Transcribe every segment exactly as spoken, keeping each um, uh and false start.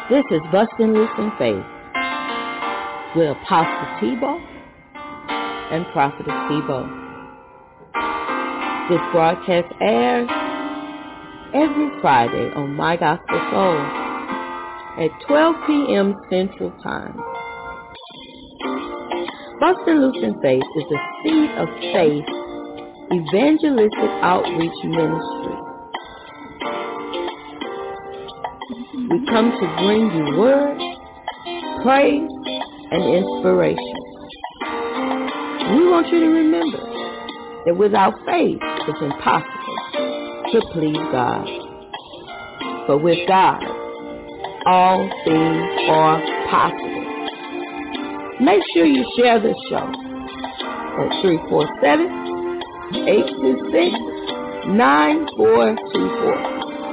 This is Bustin' Loose in Faith with Apostle Tebow and Prophetess Tebow. This broadcast airs every Friday on My Gospel Soul at twelve p.m. Central Time. Bustin' Loose in Faith is a Seed of Faith evangelistic outreach ministry. We come to bring you word, praise, and inspiration. We want you to remember that without faith, it's impossible to please God. But with God, all things are possible. Make sure you share this show at three four seven, eight two six, nine four two four.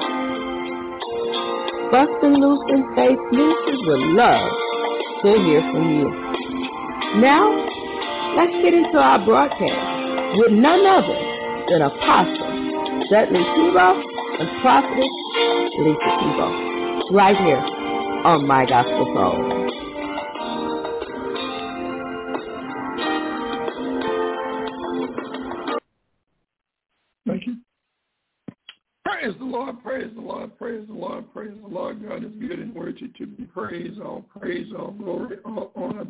Bustin' Loose in Faith Ministries would love to hear from you. Now, let's get into our broadcast with none other than Apostle Dudley Tebow and Prophetess Lisa Tebow, right here on My Gospel Soul. Thank you. Praise the Lord, praise the Lord, praise the Lord, praise the Lord. God is good and worthy to be praised. All praise, all glory, all honor.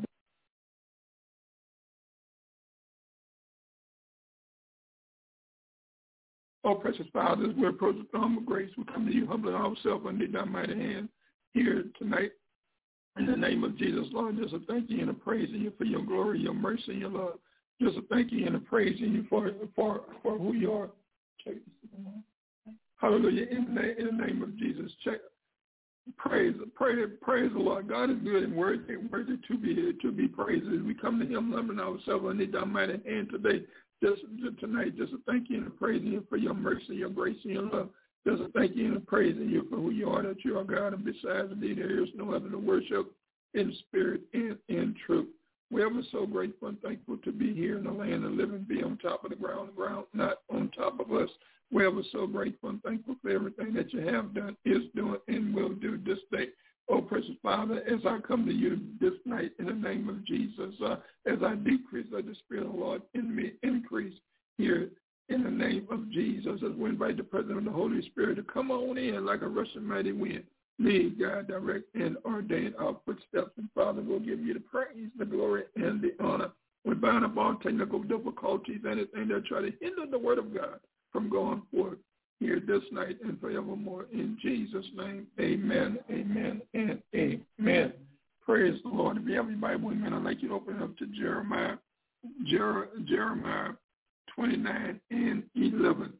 Oh, precious Father, as we approach the throne of grace, we come to you humbling ourselves under thy mighty hand here tonight. In the name of Jesus, Lord, just a thank you and a praising you for your glory, your mercy, and your love. Just a thank you and a praising you for, for, for who you are. Check this out. Hallelujah. In the, in the name of Jesus. Check. Praise, praise, praise the Lord. God is good and worthy, worthy to be to be praised. As we come to him, loving ourselves under thy mighty hand today, just, just tonight, just a thank you and a praising you for your mercy, your grace, and your love. Just a thank you and a praising you for who you are, that you are God, and besides thee there is no other to worship in spirit and in truth. We are so grateful and thankful to be here in the land of living, be on top of the ground, the ground not on top of us. We are so grateful and thankful for everything that you have done, is doing, and will do this day. Oh, precious Father, as I come to you this night in the name of Jesus, uh, as I decrease, let the Spirit of the Lord in me increase here in the name of Jesus, as we invite the presence of the Holy Spirit to come on in like a rushing mighty wind. Lead, God, direct, and ordain our footsteps. And Father, we'll give you the praise, the glory, and the honor. We bind up all technical difficulties, anything that try to hinder the word of God from going forth here this night and forevermore. In Jesus' name, amen, amen, and amen. Praise the Lord. If you have your Bible, amen, I'd like you to open it up to Jeremiah, Jer- Jeremiah twenty-nine and eleven.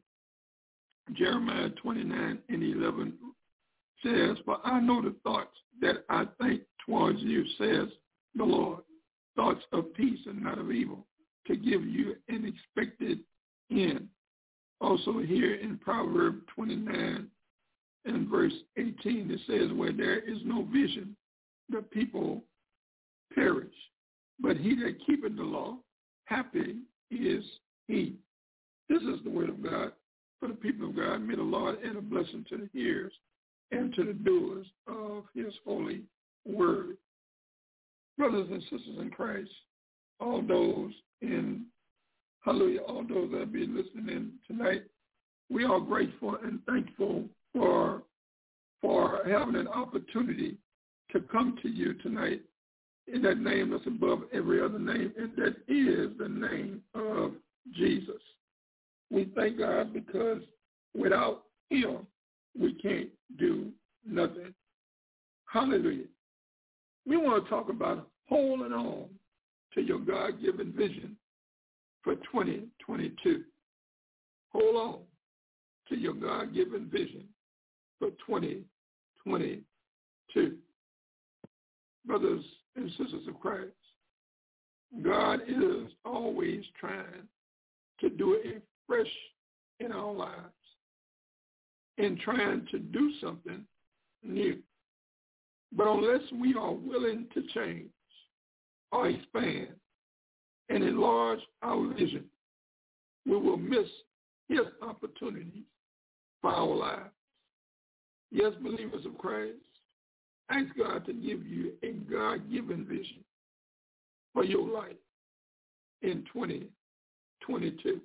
Jeremiah twenty-nine and eleven says, "For I know the thoughts that I think towards you, says the Lord, thoughts of peace and not of evil, to give you an expected end." Also here in Proverbs twenty-nine and verse eighteen, it says, "Where there is no vision, the people perish. But he that keepeth the law, happy is he." This is the word of God for the people of God. May the Lord add a blessing to the hearers and to the doers of his holy word. Brothers and sisters in Christ, all those in Hallelujah, all those that be listening in tonight, we are grateful and thankful for, for having an opportunity to come to you tonight in that name that's above every other name, and that is the name of Jesus. We thank God because without him, we can't do nothing. Hallelujah. We want to talk about holding on to your God-given vision for twenty twenty-two. Hold on to your God-given vision for twenty twenty-two. Brothers and sisters of Christ, God is always trying to do it fresh in our lives and trying to do something new. But unless we are willing to change or expand and enlarge our vision, we will miss his opportunities for our lives. Yes, believers of Christ, Ask God to give you a God-given vision for your life in twenty twenty-two.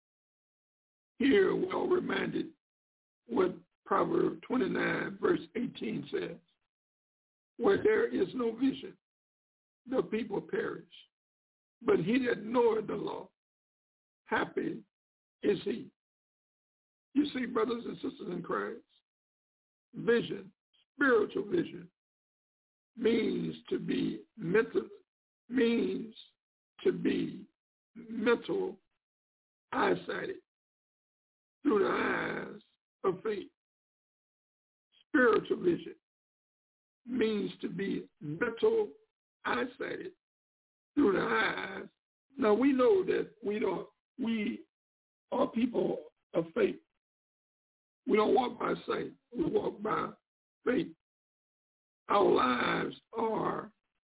Here we are reminded what Proverbs twenty-nine verse eighteen says. Where there is no vision, the people perish. But he that knoweth the law, happy is he. You see, brothers and sisters in Christ, vision, spiritual vision, means to be mental, means to be mental eyesighted through the eyes of faith. Spiritual vision means to be mental eyesighted through the eyes. Now we know that we don't, we are people of faith. We don't walk by sight. We walk by faith. Our lives are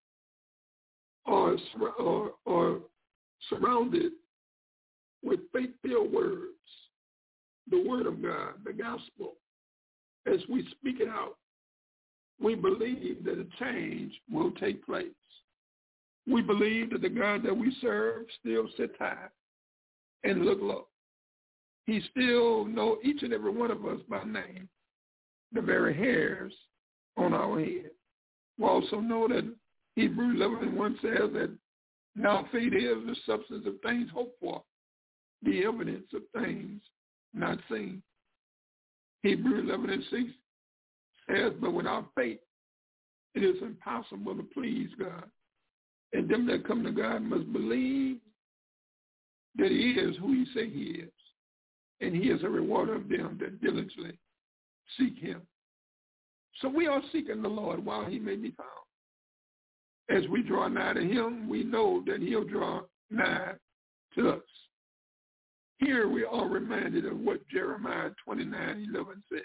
are, are, are surrounded with faith-filled words, the word of God, the gospel. As we speak it out, we believe that a change will take place. We believe that the God that we serve still sits high and look low. He still knows each and every one of us by name, the very hairs on our head. We also know that Hebrews eleven and one says that now faith is the substance of things hoped for, the evidence of things not seen. Hebrews eleven and six says, but without faith, it is impossible to please God. And them that come to God must believe that he is who he say he is. And he is a rewarder of them that diligently seek him. So we are seeking the Lord while he may be found. As we draw nigh to him, we know that he'll draw nigh to us. Here we are reminded of what Jeremiah twenty-nine eleven said.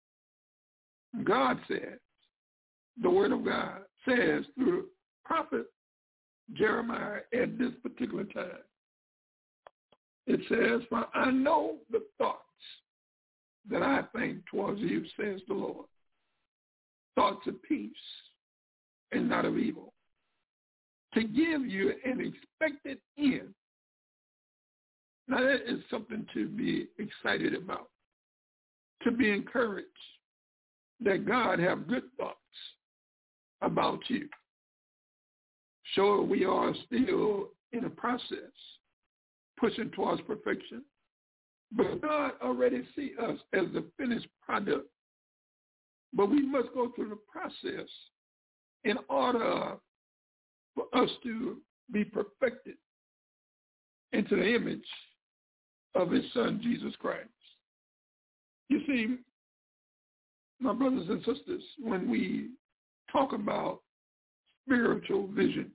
God says, the word of God says through the prophet Jeremiah at this particular time. It says, for I know the thoughts that I think towards you, says the Lord. Thoughts of peace and not of evil, to give you an expected end. Now that is something to be excited about, to be encouraged that God have good thoughts about you. Sure, we are still in a process, pushing towards perfection, but God already see us as the finished product. But we must go through the process in order for us to be perfected into the image of his son, Jesus Christ. You see, my brothers and sisters, when we talk about spiritual vision,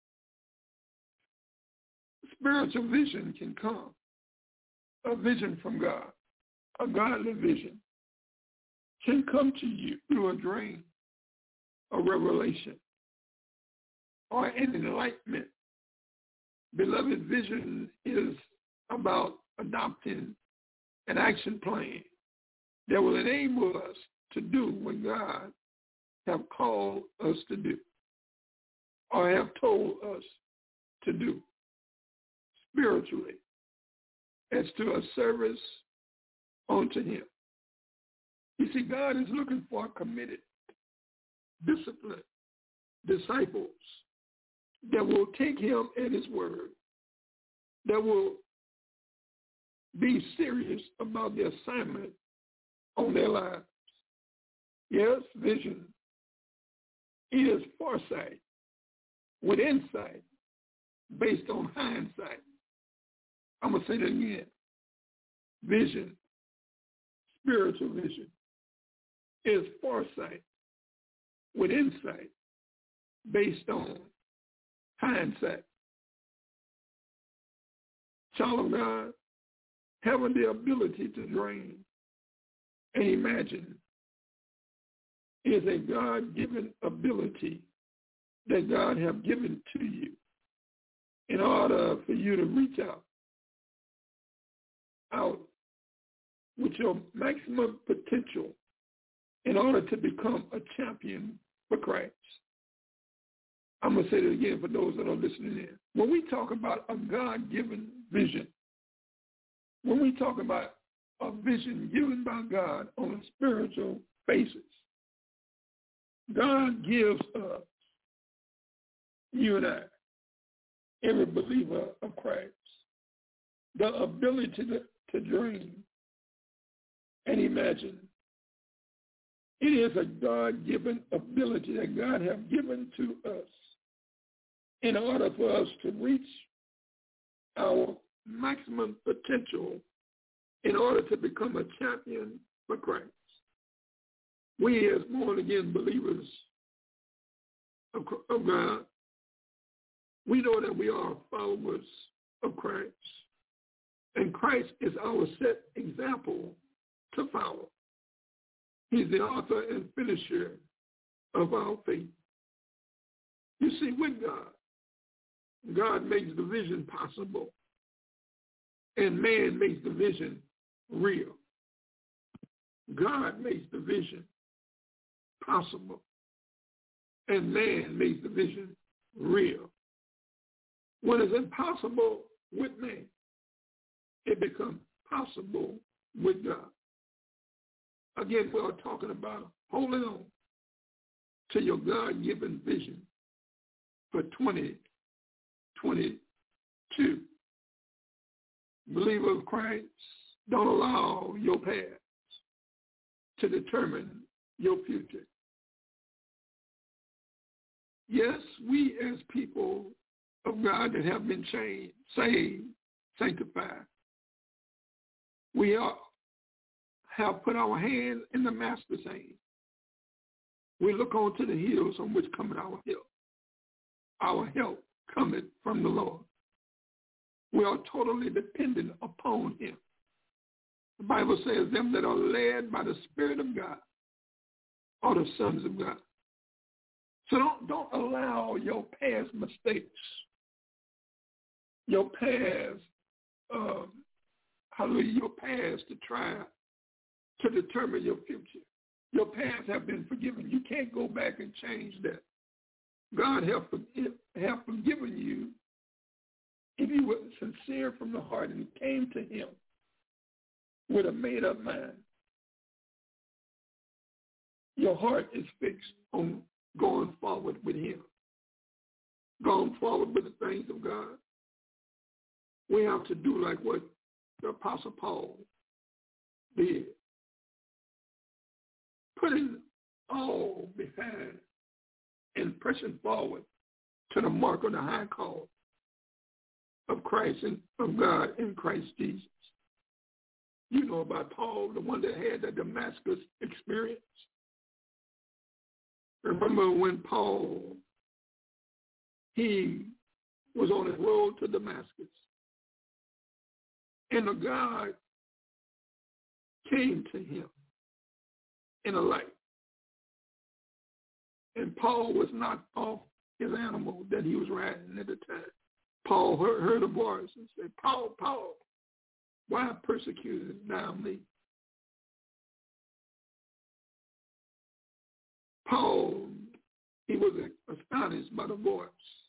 spiritual vision can come, a vision from God, a godly vision can come to you through a dream, a revelation, or an enlightenment. Beloved, vision is about adopting an action plan that will enable us to do what God have called us to do or have told us to do spiritually as to a service unto him. You see, God is looking for committed, disciplined disciples that will take him at his word, that will be serious about the assignment on their lives. Yes, vision is foresight with insight based on hindsight. I'm going to say that again. Vision, spiritual vision, is foresight with insight based on hindsight. Child of God, having the ability to dream and imagine is a God-given ability that God has given to you in order for you to reach out, out with your maximum potential in order to become a champion for Christ. I'm going to say it again for those that are listening in. When we talk about a God-given vision, when we talk about a vision given by God on a spiritual basis, God gives us, you and I, every believer of Christ, the ability to, to dream and imagine. It is a God-given ability that God has given to us in order for us to reach our maximum potential in order to become a champion for Christ. We as born-again believers of, of God, we know that we are followers of Christ, and Christ is our set example to follow. He's the author and finisher of our faith. You see, with God, God makes the vision possible, and man makes the vision real. God makes the vision possible, and man makes the vision real. When it's impossible with man, it becomes possible with God. Again, we are talking about holding on to your God-given vision for twenty twenty-two. Believer of Christ, don't allow your past to determine your future. Yes, we as people of God that have been changed, saved, sanctified, we are, have put our hand in the Master's hand. We look on to the hills on which cometh our help. Our help cometh from the Lord. We are totally dependent upon him. The Bible says them that are led by the Spirit of God are the sons of God. So don't, don't allow your past mistakes, your past, um, hallelujah, your past to try to determine your future. Your past have been forgiven. You can't go back and change that. God have, have forgiven you if you were sincere from the heart and came to him with a made-up mind. Your heart is fixed on going forward with him, going forward with the things of God. We have to do like what the Apostle Paul did, putting all behind and pressing forward to the mark of the high call of Christ and of God in Christ Jesus. You know about Paul, the one that had the Damascus experience. Remember when Paul, he was on his road to Damascus, and a God came to him in a light. And Paul was not off his animal that he was riding at the time. Paul heard, heard a voice and said, Paul, Paul, why persecutest thou me? Paul, he was astonished by the voice.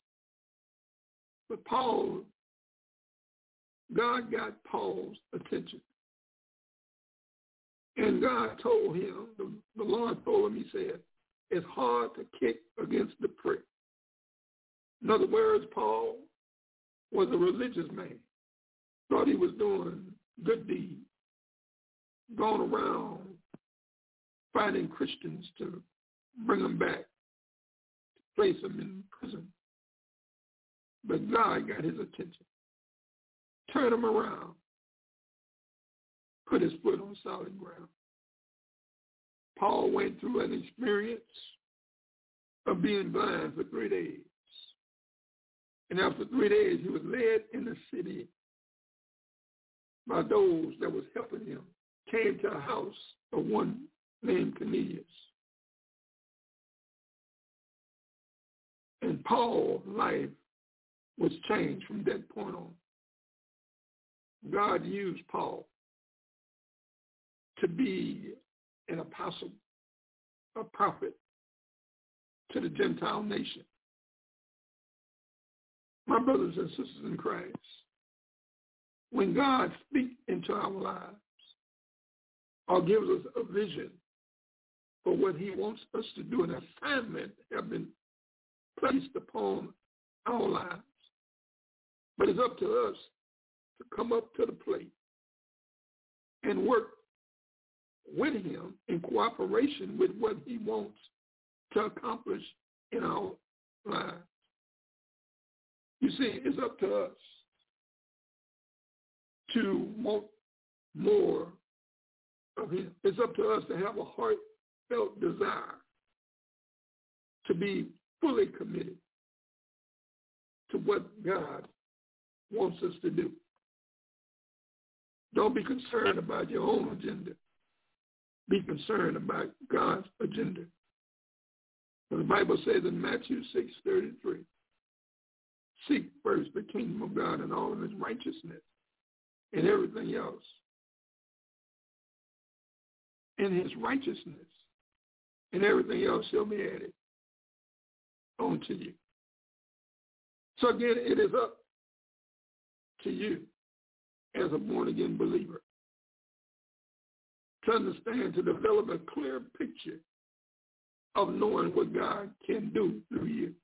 But Paul, God got Paul's attention. And God told him, the, the Lord told him, he said, it's hard to kick against the prick. In other words, Paul was a religious man, thought he was doing good deeds, going around finding Christians to bring them back, place them in prison. But God got his attention, turned him around, put his foot on solid ground. Paul went through an experience of being blind for three days. And after three days, he was led in the city by those that was helping him, came to a house of one named Cornelius. And Paul's life was changed from that point on. God used Paul to be an apostle, a prophet, to the Gentile nation. My brothers and sisters in Christ, when God speaks into our lives or gives us a vision for what he wants us to do, an assignment has been placed upon our lives. But it's up to us to come up to the plate and work with him in cooperation with what he wants to accomplish in our lives. You see, it's up to us to want more of him. It's up to us to have a heartfelt desire to be fully committed to what God wants us to do. Don't be concerned about your own agenda. Be concerned about God's agenda. The Bible says in Matthew six thirty-three, seek first the kingdom of God and all of his righteousness and everything else. And his righteousness and everything else shall be added onto you. So again, it is up to you as a born-again believer to understand, to develop a clear picture of knowing what God can do through you.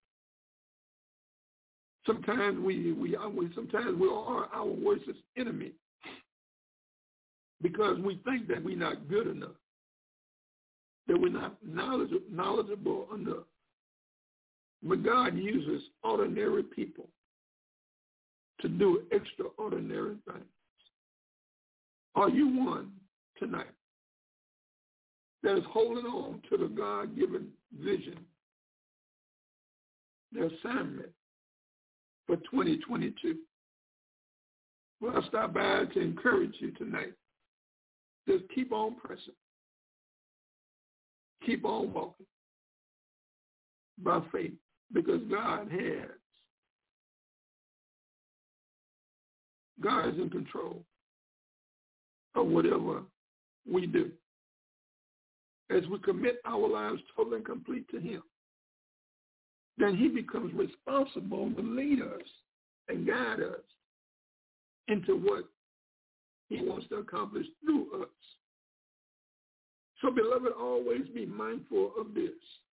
Sometimes we, we, we sometimes we are our worst enemy because we think that we're not good enough, that we're not knowledgeable, knowledgeable enough. But God uses ordinary people to do extraordinary things. Are you one tonight that is holding on to the God-given vision, the assignment for twenty twenty-two? Well, I stopped by to encourage you tonight. Just keep on pressing. Keep on walking by faith, because God has. God is in control of whatever we do. As we commit our lives totally and complete to him, then he becomes responsible to lead us and guide us into what he wants to accomplish through us. So, beloved, always be mindful of this,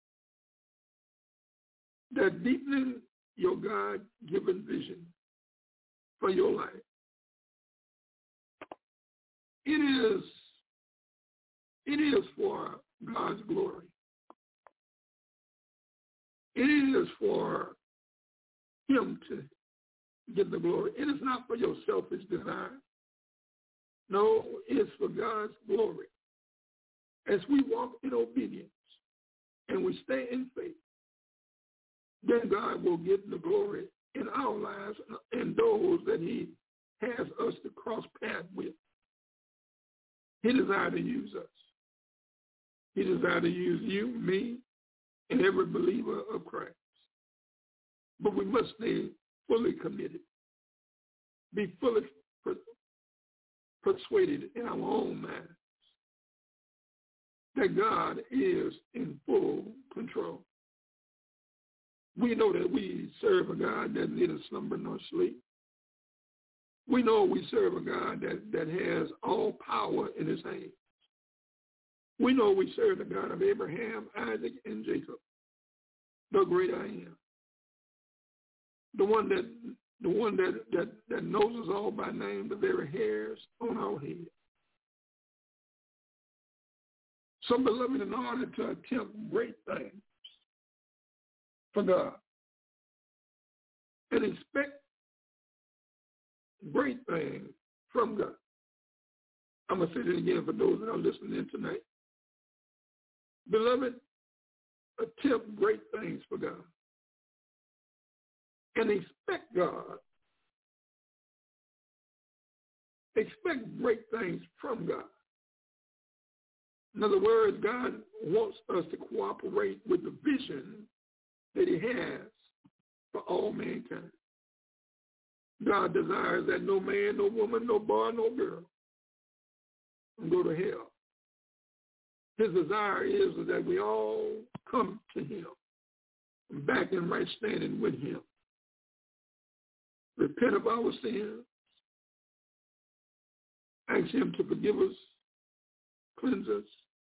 that deepening your God-given vision for your life, it is, it is for God's glory. It is for him to get the glory. It is not for your selfish desire. No, it's for God's glory. As we walk in obedience and we stay in faith, then God will get the glory in our lives and those that he has us to cross paths with. He desires to use us. He desires to use you, me, and every believer of Christ. But we must stay fully committed, be fully per- persuaded in our own minds that God is in full control. We know that we serve a God that neither slumber nor sleep. We know we serve a God that, that has all power in his hands. We know we serve the God of Abraham, Isaac, and Jacob, the great I am. The one that the one that, that, that knows us all by name, the very hairs on our head. So, beloved, in order to attempt great things for God and expect great things from God, I'm going to say it again for those that are listening in tonight. Beloved, attempt great things for God and expect God. Expect great things from God. In other words, God wants us to cooperate with the vision that he has for all mankind. God desires that no man, no woman, no boy, no girl go to hell. His desire is that we all come to him back in right standing with him. Repent of our sins. Ask him to forgive us, cleanse us.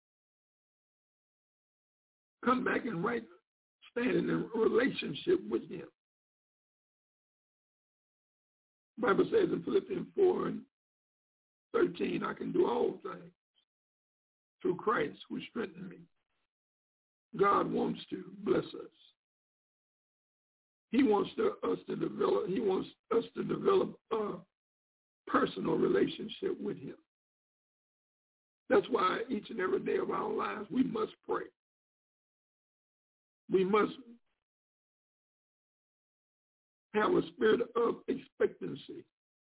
Come back in right standing in relationship with him. The Bible says in Philippians four and thirteen, I can do all things through Christ who strengthens me. God wants to bless us. He wants to, us to develop, he wants us to develop a personal relationship with him. That's why each and every day of our lives we must pray. We must have a spirit of expectancy.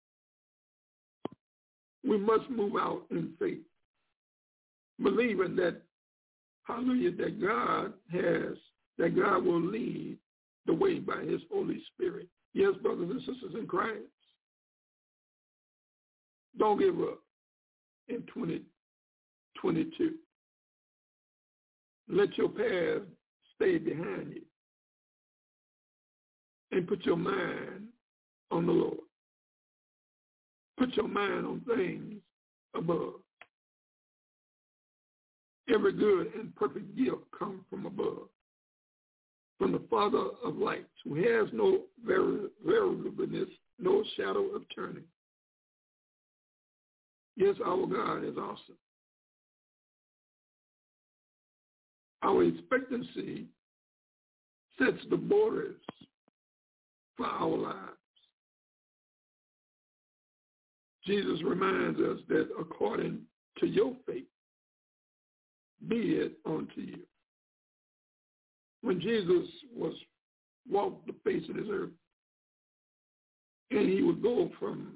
We must move out in faith, believing that, hallelujah, that God has, that God will lead the way by his Holy Spirit. Yes, brothers and sisters in Christ, don't give up in twenty twenty-two. Let your past stay behind you and put your mind on the Lord. Put your mind on things above. Every good and perfect gift comes from above, from the Father of lights, who has no variableness, no shadow of turning. Yes, our God is awesome. Our expectancy sets the borders for our lives. Jesus reminds us that according to your faith, be it unto you. When Jesus was walked the face of this earth, and he would go from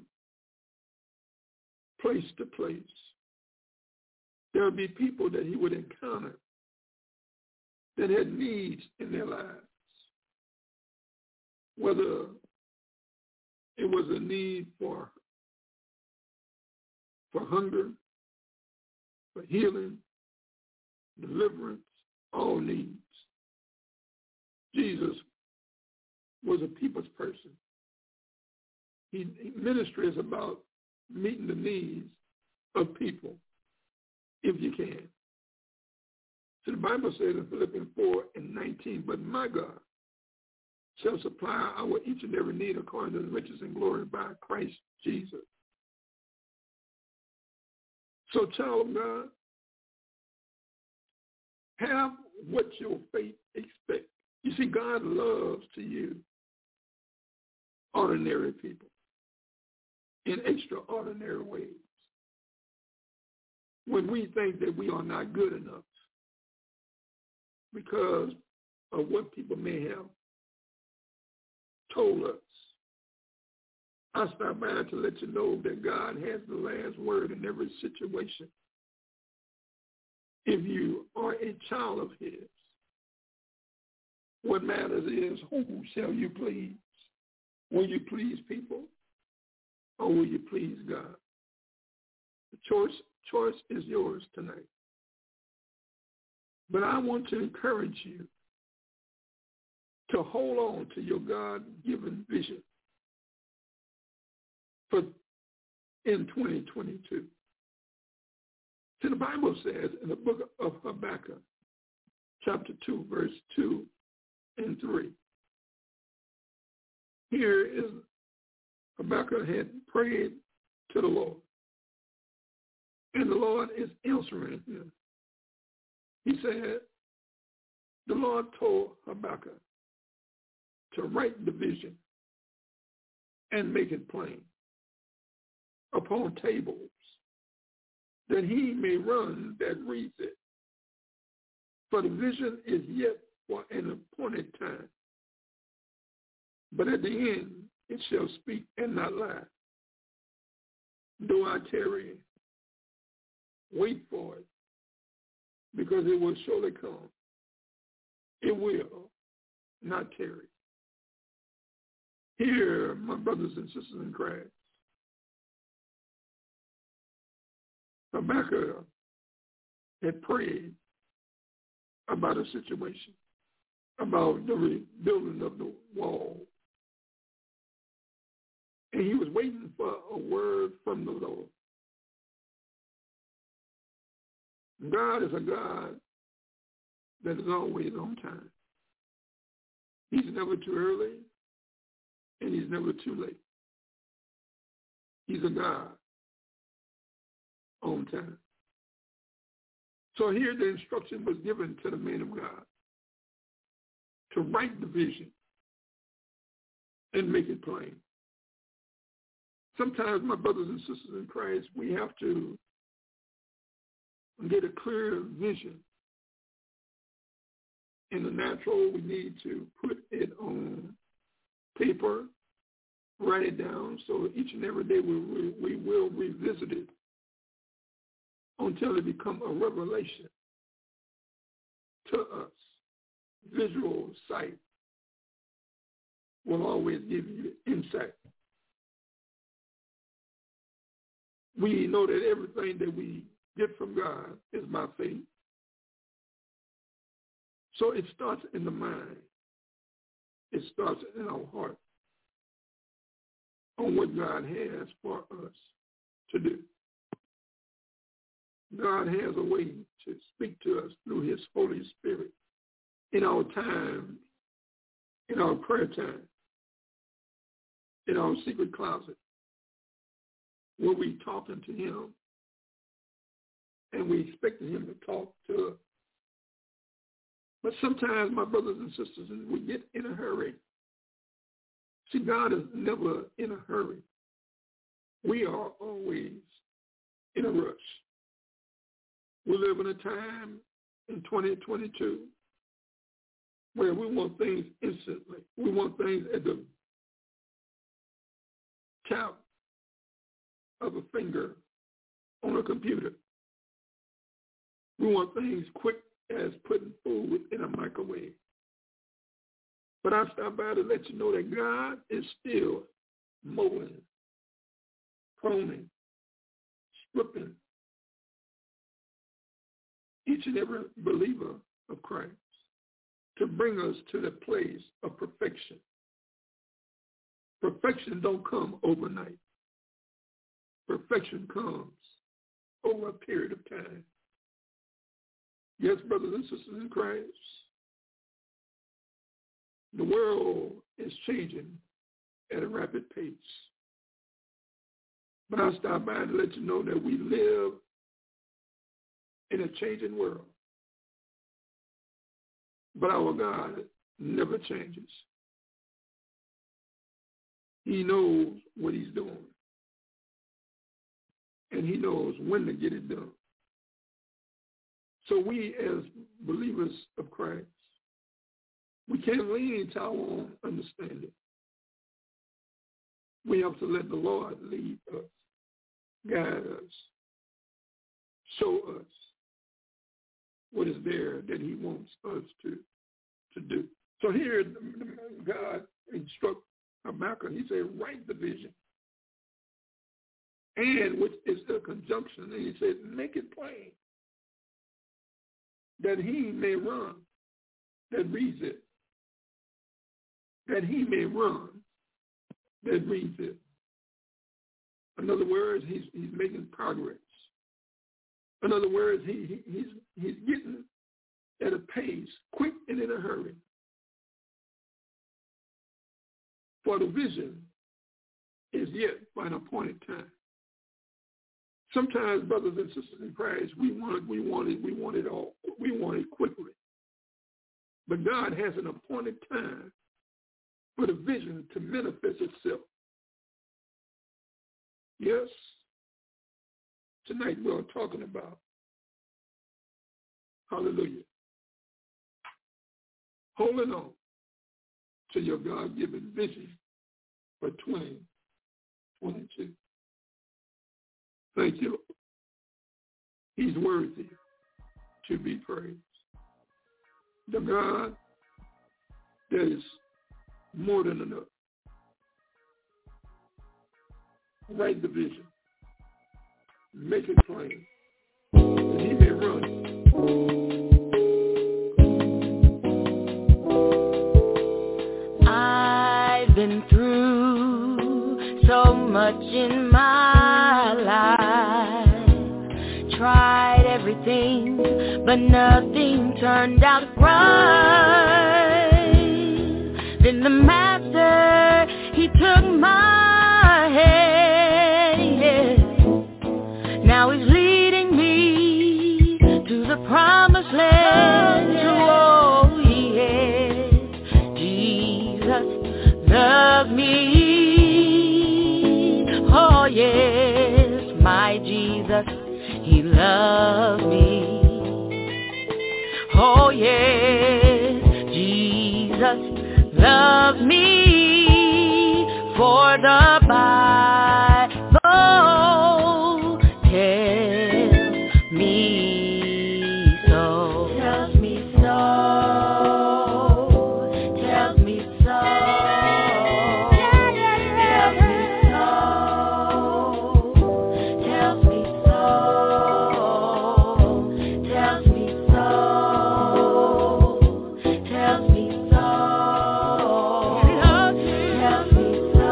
place to place, there would be people that he would encounter that had needs in their lives, whether it was a need for, for hunger, for healing, deliverance, all needs. Jesus was a people's person. He, ministry is about meeting the needs of people, if you can. So the Bible says in Philippians four and nineteen, but my God shall supply our each and every need according to the riches and glory by Christ Jesus. So, child of God, have what your faith expects. You see, God loves to use ordinary people in extraordinary ways. When we think that we are not good enough because of what people may have told us, I stop by to let you know that God has the last word in every situation. If you are a child of his, what matters is who shall you please? Will you please people or will you please God? The choice, choice is yours tonight. But I want to encourage you to hold on to your God-given vision for in twenty twenty-two. See, the Bible says in the book of Habakkuk, chapter two, verse two and three. Here is Habakkuk had prayed to the Lord, and the Lord is answering him. He said, the Lord told Habakkuk to write the vision and make it plain upon tables, that he may run that reads it. For the vision is yet for an appointed time, but at the end it shall speak and not lie. Though I tarry, wait for it, because it will surely come. It will not tarry. Here, my brothers and sisters in Christ, Habakkuk had prayed about a situation. about the rebuilding of the wall. And he was waiting for a word from the Lord. God is a God that is always on time. He's never too early, and he's never too late. He's a God on time. So here the instruction was given to the man of God to write the vision and make it plain. Sometimes, my brothers and sisters in Christ, we have to get a clear vision. In the natural, we need to put it on paper, write it down, so each and every day we, we, we will revisit it until it becomes a revelation to us. Visual sight will always give you insight. We know that everything that we get from God is by faith. So it starts in the mind. It starts in our heart on what God has for us to do. God has a way to speak to us through his Holy Spirit in our time, in our prayer time, in our secret closet, where we talking to him and we expecting him to talk to us. But sometimes, my brothers and sisters, we get in a hurry. See, God is never in a hurry. We are always in a rush. We live in a time in twenty twenty-two where we want things instantly. We want things at the tap of a finger on a computer. We want things quick as putting food in a microwave. But I stopped by to let you know that God is still mowing, pruning, stripping each and every believer of Christ to bring us to the place of perfection. Perfection don't come overnight. Perfection comes over a period of time. Yes, brothers and sisters in Christ, the world is changing at a rapid pace. But I stop by to let you know that we live in a changing world. But our God never changes. He knows what he's doing. And he knows when to get it done. So we as believers of Christ, we can't lean to our own understanding. We have to let the Lord lead us, guide us, show us what is there that he wants us to, to do. So here God instructs Habakkuk. He said, write the vision. And which is a conjunction. And he said, make it plain that he may run, that reads it. That he may run, that reads it. In other words, he's he's making progress. In other words, he, he he's he's getting at a pace, quick and in a hurry. For the vision is yet by an appointed time. Sometimes, brothers and sisters in Christ, we want it, we want it, we want it all. We want it quickly. But God has an appointed time for the vision to manifest itself. Yes, tonight we're talking about, hallelujah, holding on to your God-given vision for twenty twenty-two. Thank you. He's worthy to be praised. The God that is more than enough. Write the vision. Make it plain. And he may run. been through so much in my life, tried everything, but nothing turned out right. Then the master, he took my hand, yes. Now he's leading me to the promised land. Oh, yes, Jesus loves me. Oh, yes, my Jesus, he loves me. Oh, yes, Jesus loves me, for the Bible tells me so. Tells me so. Tells me so. Tells me so. Tells me so. Tells me so. Tells me so. Tells me so.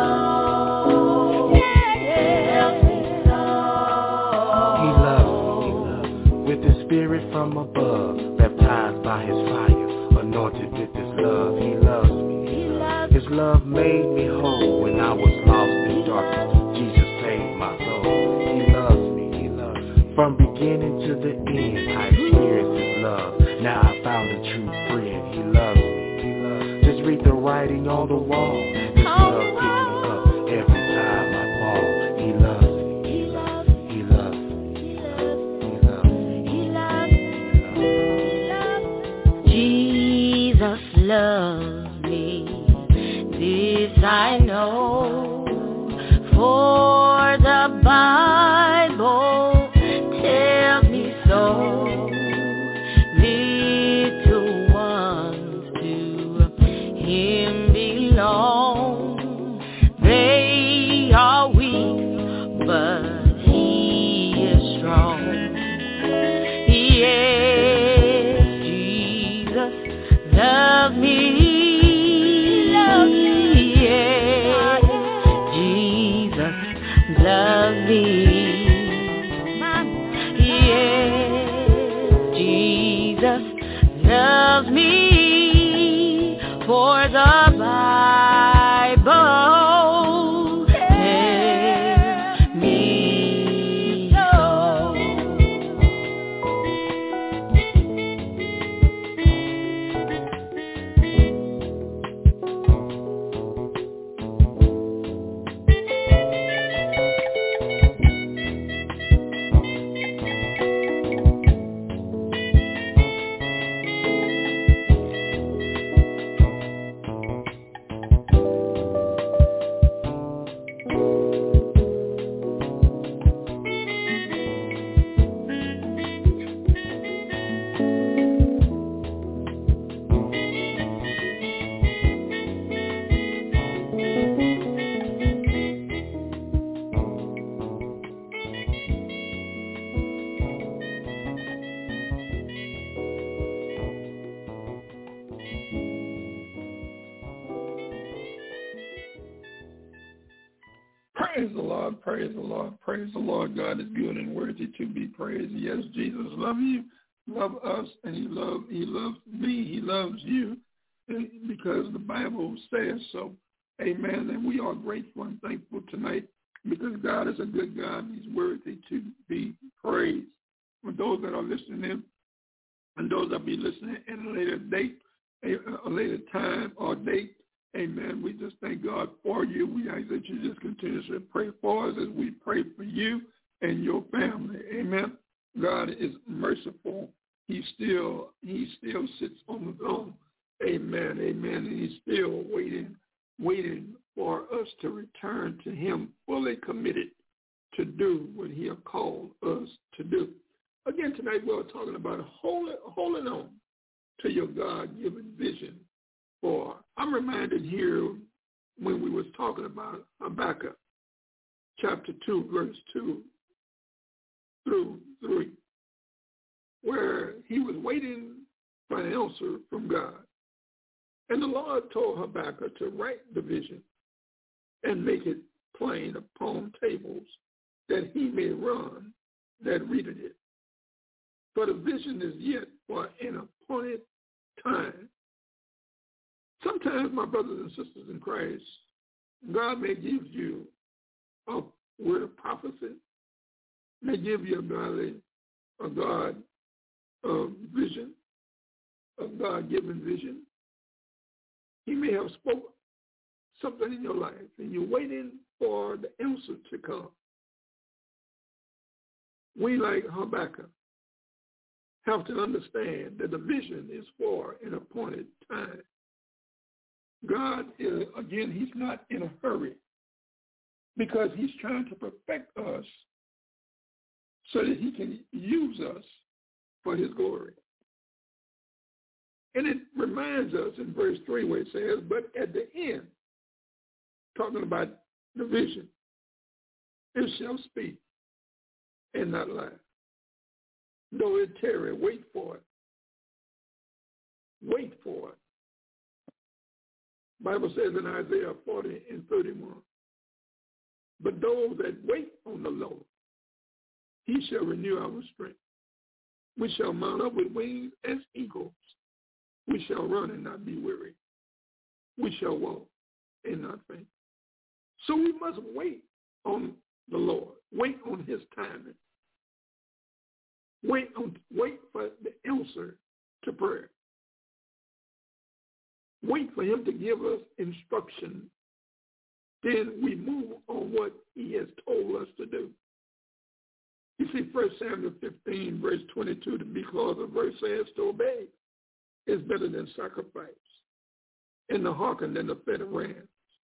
Tells me so. He loves me with the Spirit from above, baptized by his fire, anointed with his love. He loves me. His love made me whole when I was lost in darkness. Jesus saved my soul. He loves me. He loves me. From beginning to the end, I experienced his love. Now I found a true friend. He loves me. He loves me. Just read the writing on the wall. His love picks me up every time I fall. He loves me. He loves me. He loves me. He loves me. He loves me. Jesus loves me, this I know, for the Bible tells me so. Little ones to him belong. They are weak, but he is strong. Yes, Jesus loves me. Loves me. Yes, Jesus loves me. Yes, Jesus loves me, for the Bible tells me so. Praise the Lord, praise the Lord, praise the Lord. God is good and worthy to be praised. Yes, Jesus loves you, love us, and he loves he loves me, he loves you, because the Bible says so. Amen. And we are grateful and thankful tonight because God is a good God and he's worthy to be praised. For those that are listening in and those that be listening at a later date, a, a later time or date, amen. We just thank God for you. We ask that you just continue to pray for us as we pray for you and your family. Amen. God is merciful. He still, he still sits on the throne. Amen. Amen. And he's still waiting, waiting for us to return to him, fully committed to do what he has called us to do. Again, tonight we're talking about holding, holding on to your God-given vision. For I'm reminded here when we was talking about Habakkuk, chapter two, verse two through three, where he was waiting for an answer from God. And the Lord told Habakkuk to write the vision and make it plain upon tables, that he may run that readeth it. For the vision is yet for an appointed time. Sometimes, my brothers and sisters in Christ, God may give you a word of prophecy, may give you a godly, a God uh, vision, a God-given vision. He may have spoken something in your life, and you're waiting for the answer to come. We, like Habakkuk, have to understand that the vision is for an appointed time. God is, again, he's not in a hurry because he's trying to perfect us so that he can use us for his glory. And it reminds us in verse three where it says, but at the end, talking about the vision, it shall speak and not lie. Though it tarry, wait for it. Wait for it. Bible says in Isaiah forty and thirty-one, but those that wait on the Lord, he shall renew our strength. We shall mount up with wings as eagles. We shall run and not be weary. We shall walk and not faint. So we must wait on the Lord. Wait on his timing. Wait on, wait for the answer to prayer. Wait for him to give us instruction. Then we move on what he has told us to do. You see, First Samuel fifteen, verse twenty-two, to be close, the verse says to obey is better than sacrifice, and to hearken than the fat of rams.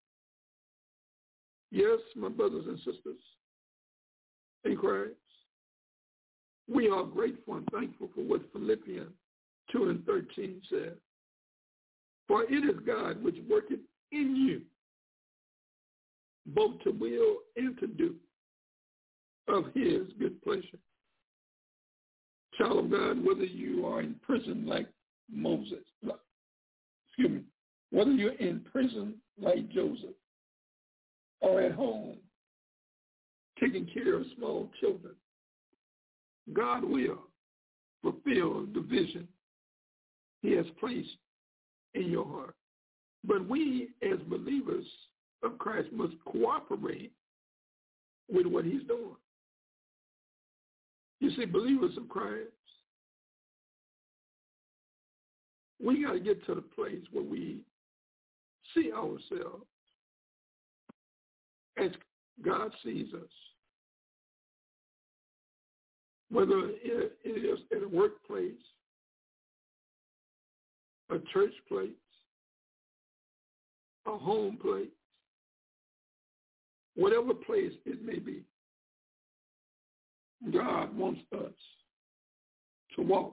Yes, my brothers and sisters in Christ, we are grateful and thankful for what Philippians two and thirteen says. For it is God which worketh in you, both to will and to do of his good pleasure. Child of God, whether you are in prison like Moses, excuse me, whether you're in prison like Joseph, or at home taking care of small children, God will fulfill the vision he has placed in your heart. But we as believers of Christ must cooperate with what he's doing. You see, believers of Christ, we got to get to the place where we see ourselves as God sees us. Whether it is at a workplace, a church place, a home place, whatever place it may be, God wants us to walk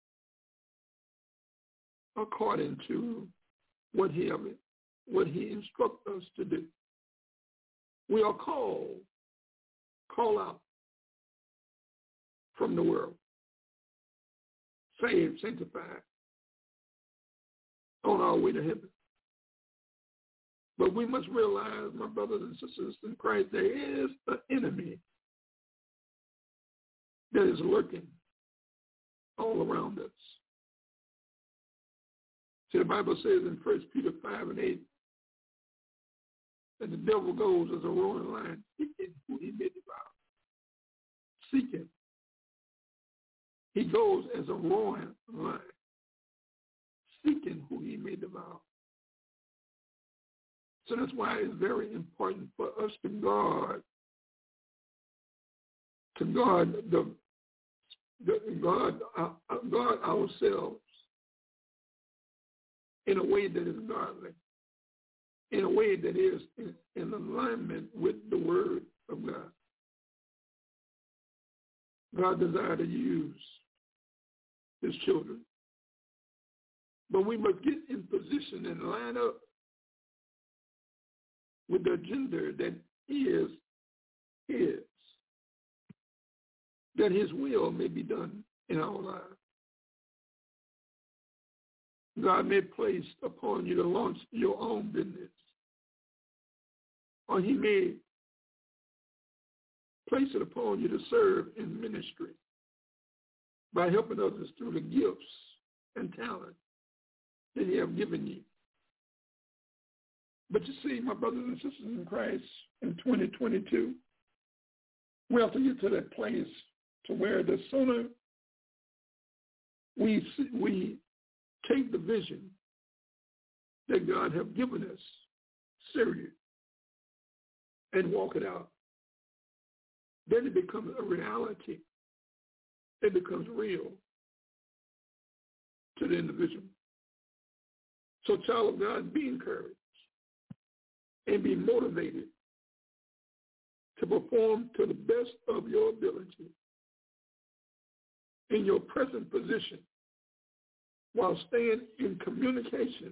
according to what he, what he instructs us to do. We are called, call out from the world, saved, sanctified, on our way to heaven. But we must realize, my brothers and sisters in Christ, there is an enemy that is lurking all around us. See, the Bible says in First Peter five and eight that the devil goes as a roaring lion, seeking who he may devour. Seeking. He goes as a roaring lion, seeking who he may devour. So that's why it's very important for us to guard, to guard the, the guard, uh, guard ourselves in a way that is godly, in a way that is in, in alignment with the Word of God. God desires to use his children, but we must get in position and line up with the agenda that is his, that his will may be done in our lives. God may place upon you to launch your own business, or or he may place it upon you to serve in ministry by helping others through the gifts and talent that he have given you. But you see, my brothers and sisters in Christ, in twenty twenty-two, we have to get to that place to where the sooner we we take the vision that God have given us serious and walk it out, then it becomes a reality. It becomes real to the individual. So, child of God, be encouraged and be motivated to perform to the best of your ability in your present position while staying in communication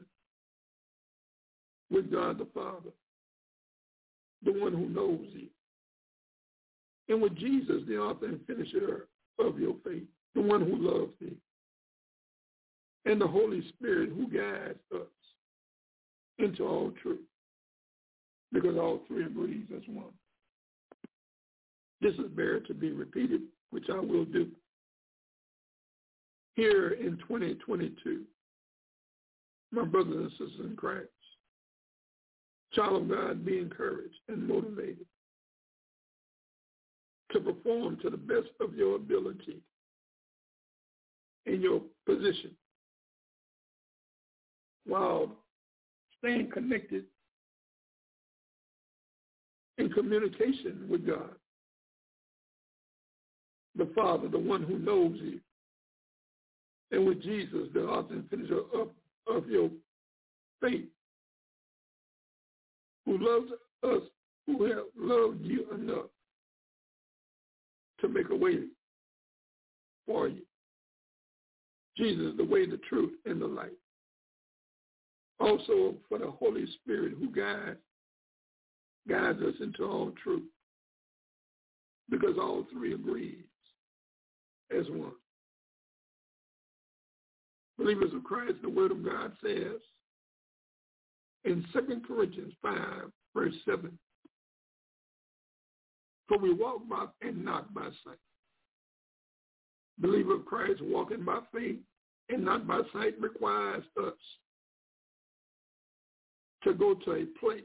with God the Father, the one who knows you, and with Jesus, the author and finisher of your faith, the one who loves thee, and the Holy Spirit who guides us into all truth, because all three agrees as one. This is better to be repeated, which I will do. Here in twenty twenty-two, my brothers and sisters in Christ, child of God, be encouraged and motivated to perform to the best of your ability in your position while staying connected in communication with God, the Father, the one who knows you, and with Jesus, the author and finisher of, of your faith, who loves us, who have loved you enough to make a way for you. Jesus, the way, the truth, and the light. Also for the Holy Spirit who guides, guides us into all truth, because all three agrees as one. Believers of Christ, the Word of God says in Second Corinthians five, verse seven, for we walk by and not by sight. Believer of Christ walking by faith and not by sight requires us to go to a place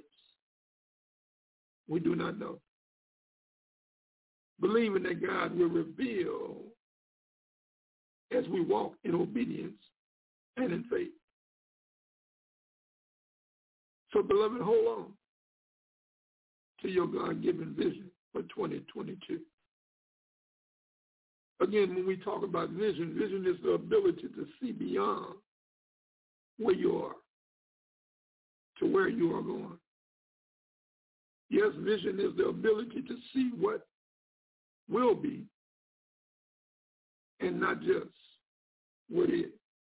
we do not know, believing that God will reveal as we walk in obedience and in faith. So, beloved, hold on to your God-given vision for twenty twenty-two. Again, when we talk about vision, vision is the ability to see beyond where you are to where you are going. Yes, vision is the ability to see what will be and not just what is.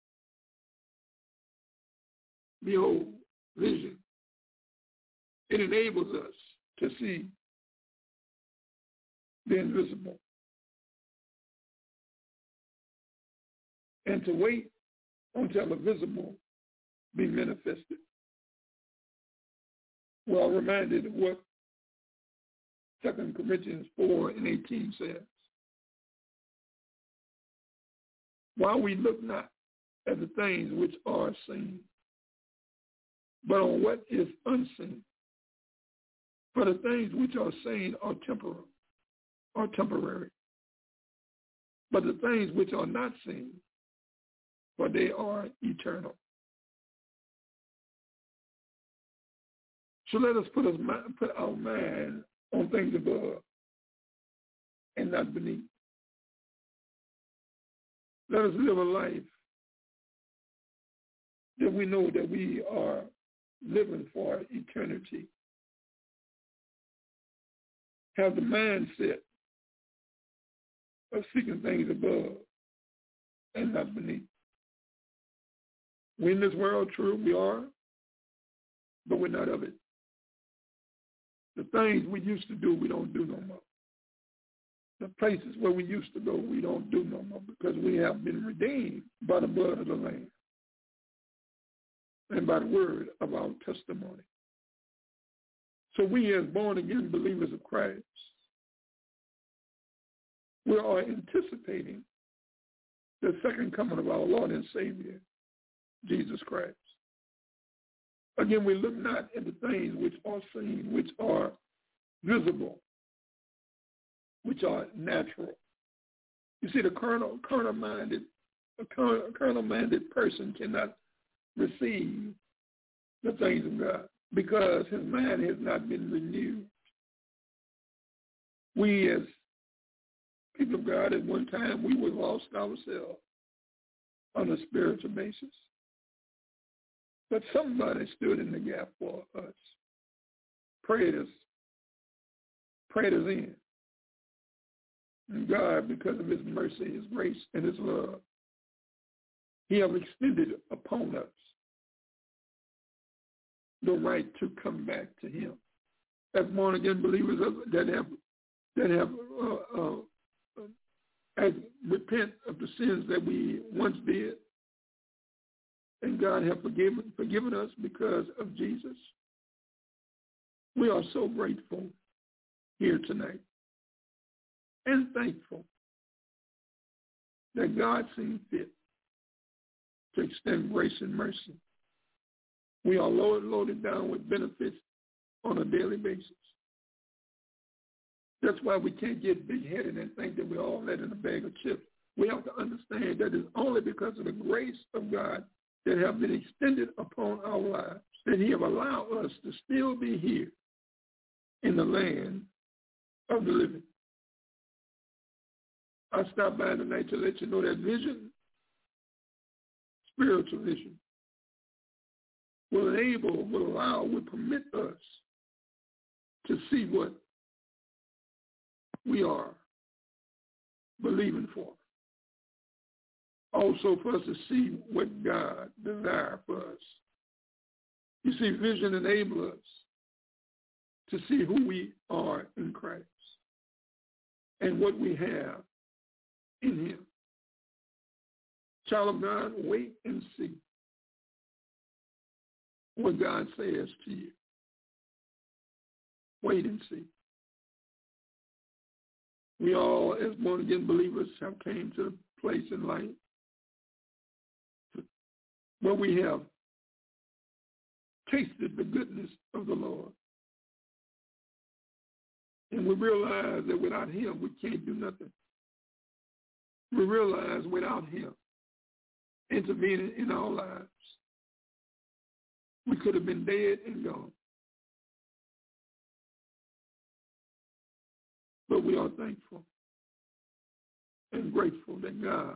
Behold, vision. It enables us to see the invisible and to wait until the visible be manifested. Well, reminded of what Second Corinthians four and eighteen says. While we look not at the things which are seen, but on what is unseen. For the things which are seen are temporal, are temporary. But the things which are not seen, for they are eternal. So let us put, us, put our mind on things above and not beneath. Let us live a life that we know that we are living for eternity. Have the mindset of seeking things above and not beneath. We're in this world, true, we are, but we're not of it. The things we used to do, we don't do no more. The places where we used to go, we don't do no more because we have been redeemed by the blood of the Lamb and by the word of our testimony. So we as born-again believers of Christ, we are anticipating the second coming of our Lord and Savior, Jesus Christ. Again, we look not at the things which are seen, which are visible, which are natural. You see, the carnal, carnal-minded, a carnal-minded person cannot receive the things of God because his mind has not been renewed. We as people of God, at one time, we were lost ourselves on a spiritual basis. But somebody stood in the gap for us, prayed us, prayed us in. And God, because of his mercy, his grace, and his love, he has extended upon us the right to come back to him. As born-again believers that have that have uh, uh, as repent of the sins that we once did, and God have forgiven forgiven us because of Jesus. We are so grateful here tonight and thankful that God seemed fit to extend grace and mercy. We are loaded, loaded down with benefits on a daily basis. That's why we can't get big-headed and think that we're all let in a bag of chips. We have to understand that it's only because of the grace of God that have been extended upon our lives that he have allowed us to still be here in the land of the living. I stopped by tonight to let you know that vision, spiritual vision, will enable, will allow, will permit us to see what we are believing for. Also for us to see what God desires for us. You see, vision enables us to see who we are in Christ and what we have in him. Child of God, wait and see what God says to you. Wait and see. We all, as born-again believers, have came to a place in life where we have tasted the goodness of the Lord. And we realize that without him, we can't do nothing. We realize without him intervening in our lives, we could have been dead and gone. But we are thankful and grateful that God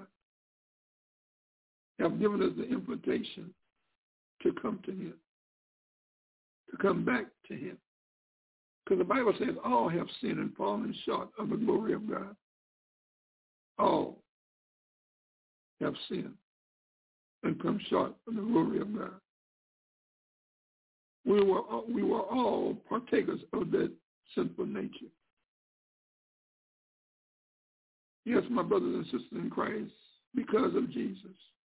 have given us the invitation to come to him, to come back to him. Because the Bible says all have sinned and fallen short of the glory of God. All have sinned and come short of the glory of God. We were, we were all partakers of that sinful nature. Yes, my brothers and sisters in Christ, because of Jesus,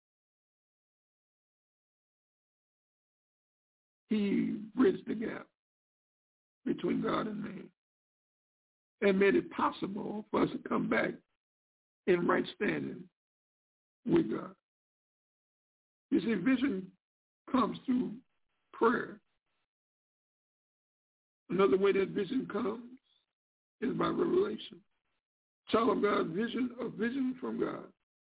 he bridged the gap between God and man and made it possible for us to come back in right standing with God. You see, vision comes through prayer. Another way that vision comes is by revelation. Child of God, vision, a vision from God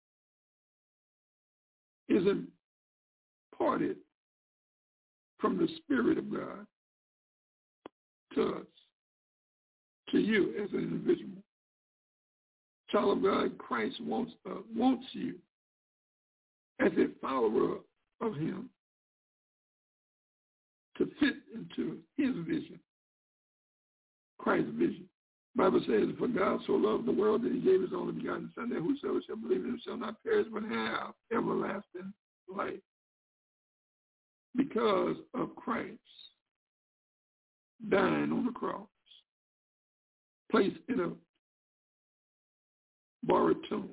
is imparted from the Spirit of God to us, to you as an individual. Child of God, Christ wants uh, wants you as a follower of him to fit into his vision, Christ's vision. The Bible says, for God so loved the world that he gave his only begotten Son, that whosoever shall believe in him shall not perish but have everlasting life. Because of Christ dying on the cross, placed in a borrowed tomb,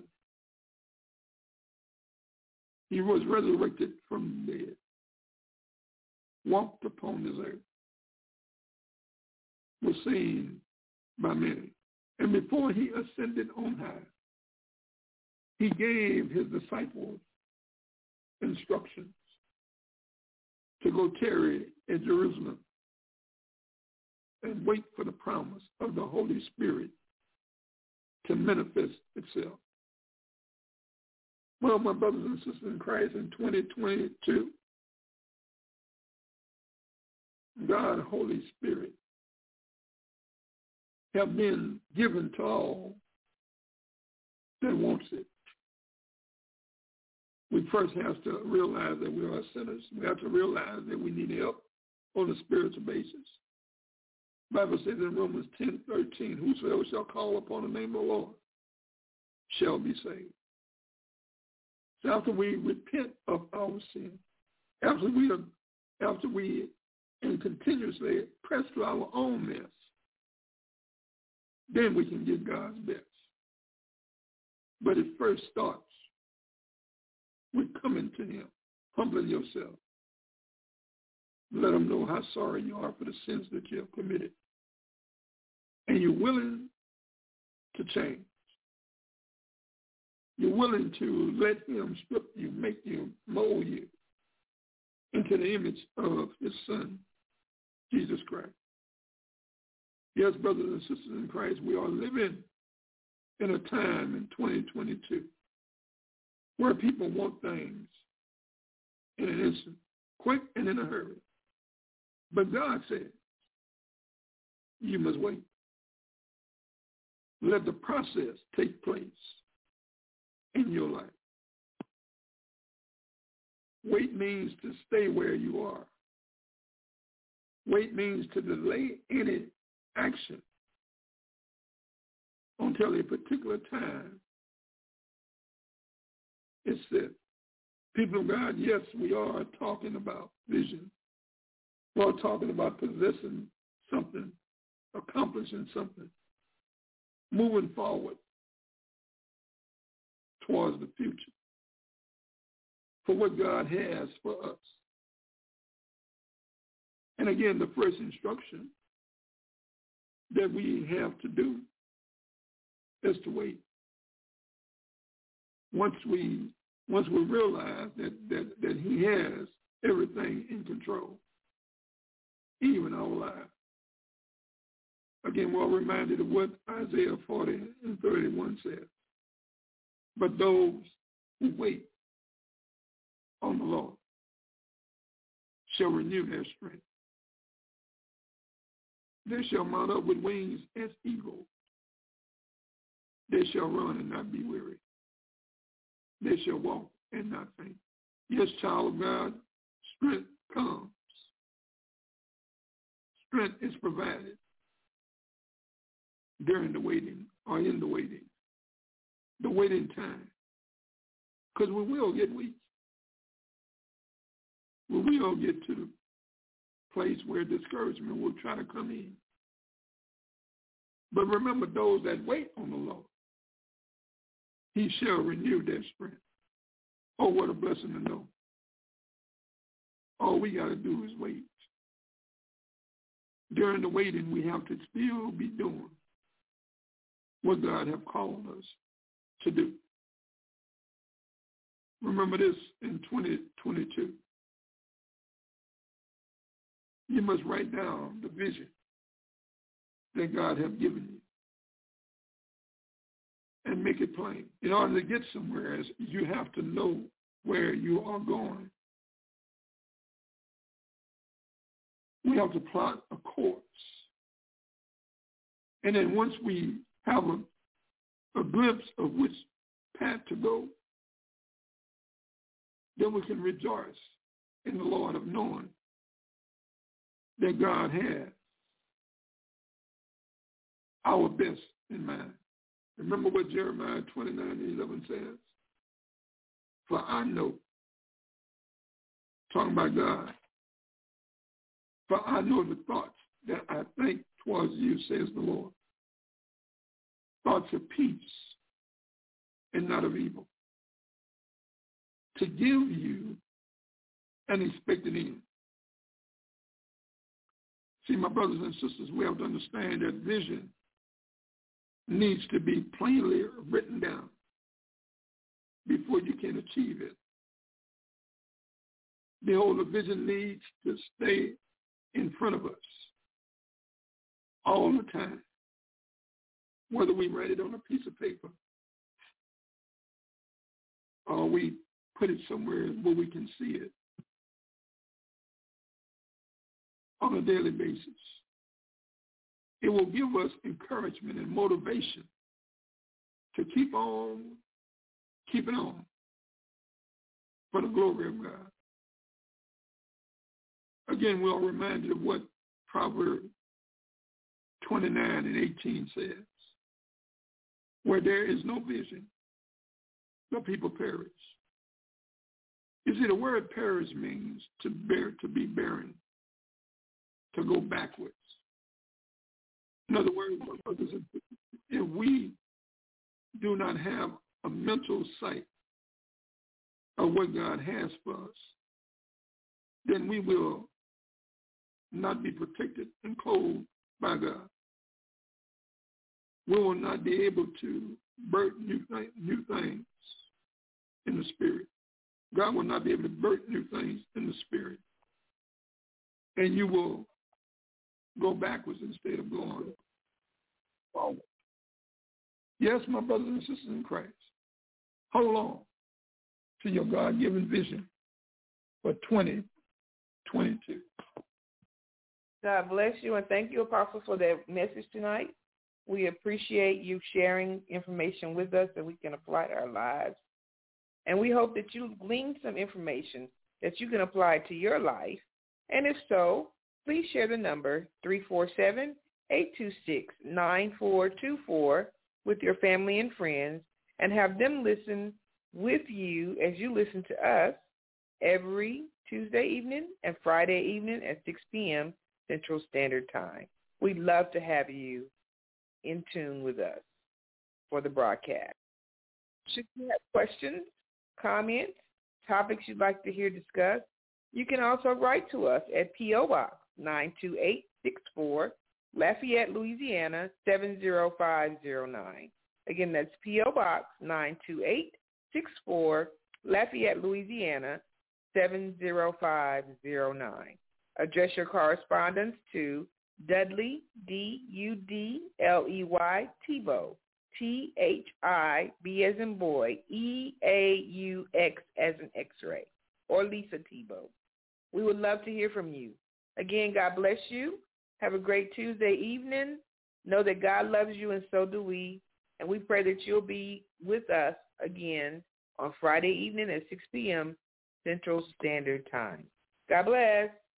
he was resurrected from the dead, walked upon this earth, was seen by many. And before he ascended on high, he gave his disciples instructions to go tarry in Jerusalem and wait for the promise of the Holy Spirit to manifest itself. Well, my brothers and sisters in Christ, in twenty twenty-two, God, Holy Spirit, have been given to all that wants it. We first have to realize that we are sinners. We have to realize that we need help on a spiritual basis. The Bible says in Romans ten thirteen, whosoever shall call upon the name of the Lord shall be saved. So after we repent of our sin, after we have, after we and continuously press through our own mess, then we can get God's best. But it first starts with coming to him, humbling yourself. Let him know how sorry you are for the sins that you have committed. And you're willing to change. You're willing to let him strip you, make you, mold you into the image of his son, Jesus Christ. Yes, brothers and sisters in Christ, we are living in a time in twenty twenty-two where people want things in an instant, quick and in a hurry. But God said, you must wait. Let the process take place in your life. Wait means to stay where you are. Wait means to delay any action until a particular time is set. People of God, yes, we are talking about vision. We're talking about possessing something, accomplishing something, moving forward towards the future for what God has for us. And again, the first instruction that we have to do is to wait. Once we once we realize that, that, that he has everything in control, even our lives. Again, we're reminded of what Isaiah forty and thirty-one says. But those who wait on the Lord shall renew their strength. They shall mount up with wings as eagles. They shall run and not be weary. They shall walk and not faint. Yes, child of God, strength comes. Strength is provided during the waiting or in the waiting, the waiting time. Because we will get weak. We will get to the place where discouragement will try to come in. But remember, those that wait on the Lord, he shall renew their strength. Oh, what a blessing to know. All we got to do is wait. During the waiting, we have to still be doing what God have called us to do. Remember this in twenty twenty-two. You must write down the vision that God have given you and make it plain. In order to get somewhere, you have to know where you are going. We have to plot a course. And then once we have a, a glimpse of which path to go, then we can rejoice in the Lord of knowing that God has our best in mind. Remember what Jeremiah twenty-nine and eleven says? For I know, talking about God, for I know the thoughts that I think towards you, says the Lord. Thoughts of peace and not of evil, to give you an expected end. See, my brothers and sisters, we have to understand that vision needs to be plainly written down before you can achieve it. Behold, the vision needs to stay in front of us all the time, whether we write it on a piece of paper or we put it somewhere where we can see it on a daily basis. It will give us encouragement and motivation to keep on keeping on for the glory of God. Again, we're reminded of what Proverbs twenty-nine and eighteen says. Where there is no vision, the people perish. You see, the word perish means to bear, to be barren, to go backwards. In other words, if we do not have a mental sight of what God has for us, then we will not be protected and clothed by God. We will not be able to birth new, th- new things in the spirit. God will not be able to birth new things in the spirit. And you will go backwards instead of going forward. Yes, my brothers and sisters in Christ, hold on to your God-given vision for twenty twenty-two. God bless you, and thank you, Apostle, for that message tonight. We appreciate you sharing information with us that we can apply to our lives. And we hope that you glean some information that you can apply to your life. And if so, please share the number three four seven, eight two six, nine four two four with your family and friends and have them listen with you as you listen to us every Tuesday evening and Friday evening at six p.m. Central Standard Time. We'd love to have you in tune with us for the broadcast. Should you have questions, comments, topics you'd like to hear discussed, you can also write to us at P O. Box nine two eight six four, Lafayette, Louisiana seven zero five zero nine. Again, that's P O. Box nine two eight six four, Lafayette, Louisiana seven zero five zero nine. Address your correspondence to Dudley, D U D L E Y, Thibault, T H I B as in boy, E A U X as in X-ray, or Lisa Thibault. We would love to hear from you. Again, God bless you. Have a great Tuesday evening. Know that God loves you and so do we. And we pray that you'll be with us again on Friday evening at six p.m. Central Standard Time. God bless.